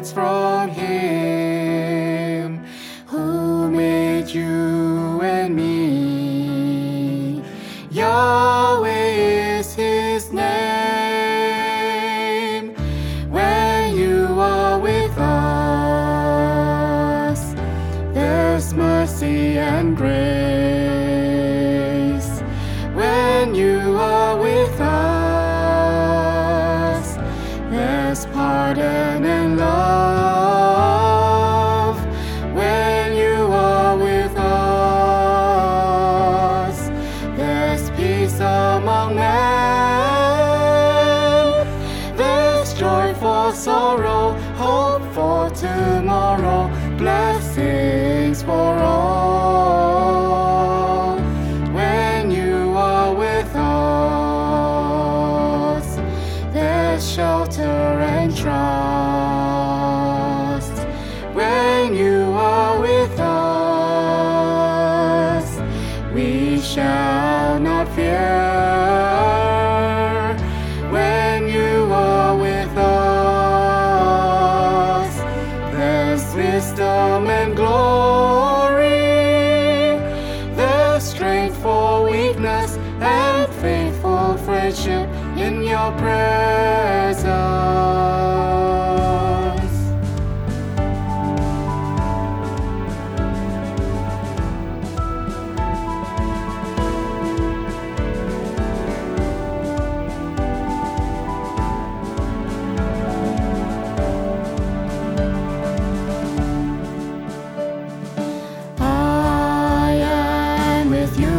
words from Him who made you and me. Yahweh is His name. When you are with us, there's mercy and grace. When you are with us, there's pardon and love. When you are with us, there's peace among men. There's joy for sorrow, hope for tomorrow, blessings for all. When you are with us, there's shelter and trust. When you are with us, we shall not fear. When you are with us, there's wisdom and glory. There's strength for weakness and faithful friendship in your presence. I am with you,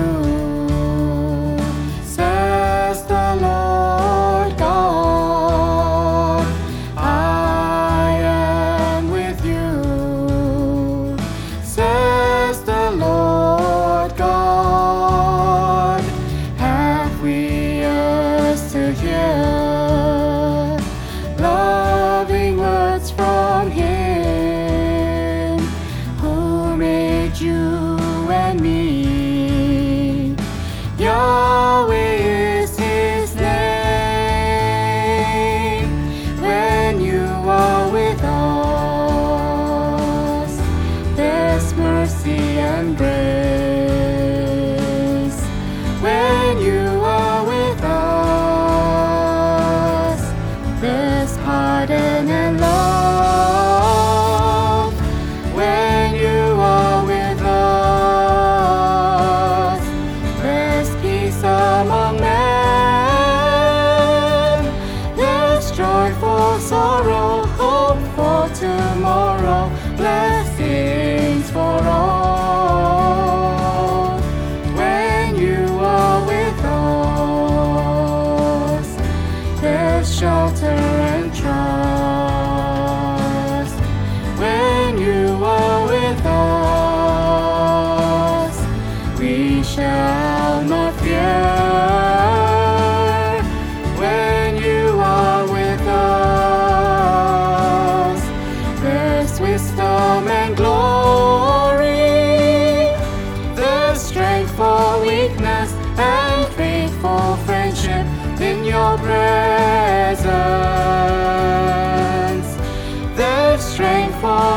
says the Lord God. I am with you, says the Lord God. Have we ears to hear loving words from Him who made you and me? Yahweh is His name. When you are with us, there's mercy and grace. When you are with us, there's pardon and love. When you are with us, there's peace among men. There's joy for sorrow, hope for tomorrow, blessings for all. When you are with us, there's shelter and trust. When you are with us, we shall not fear. When you are with us, there's wisdom and glory. There's strength for weakness and faithful friendship in your presence. There's strength for